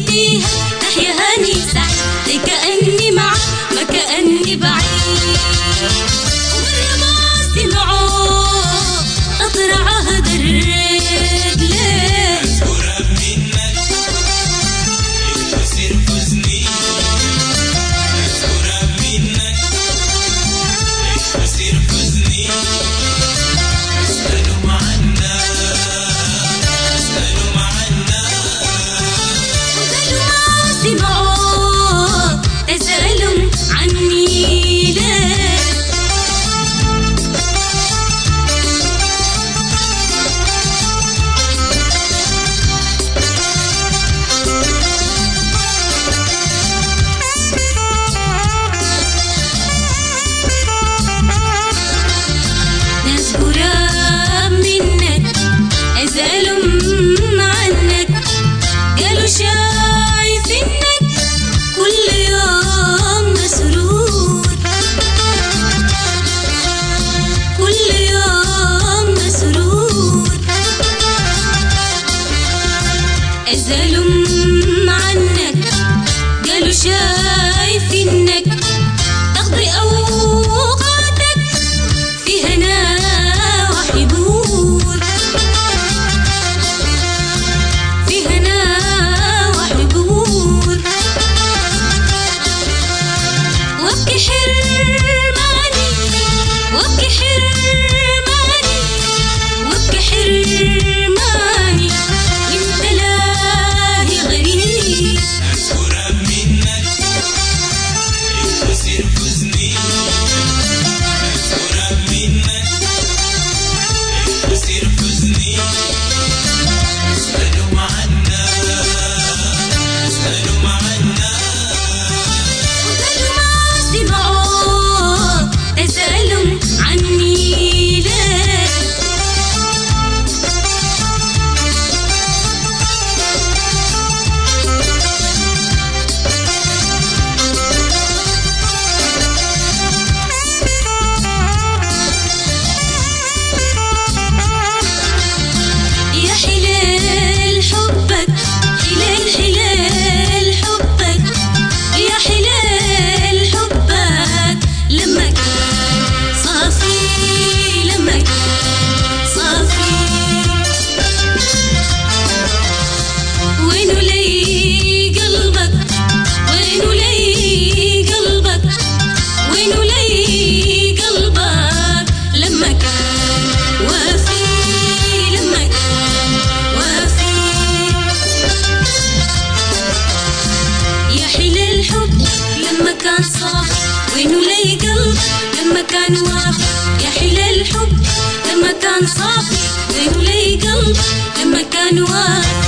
فيها تحيا هاني سعيد، زي كأني معك ما كأني بعيد. ومرة ما سمعوا قطر عهد الرجل، أذكرها منك يصير حزني، أذكرها منك يصير حزني. اسألهم عنا، اسألهم عنا، وقالوا ما سمعوا تسألهم عني ليه. ناس قراب منك أسألهم عنك، قالوا شايفينك كل يوم مسرور، كل يوم مسرور. أسألهم عنك قالوا شايفينك تقضي أوقاتك في هنا وحبور، في هنا وحبور. وابكي حرماني، وابكي حرماني، وابكي حرماني، وانت لاهي غريب. أذكرها منك يصير حزني، أذكرها منك يصير حزني. اسألهم عنا، اسألهم عنا، وقالوا ما سمعوا تسألهم عني ليه. يا حلال حبك، حلال حلال حبك، يا حلال حبك لما كان صافي، لما كان صافي. وينو لي قلبك، وينو لي قلبك، وينو لي قلبك لما كان وافي، لما كان وافي. يا حلال حب لما كان صافي، وينو لي قلب لما كان وافي. يا حلال حب لما كان صافي، وينو لي قلب لما كان وافي.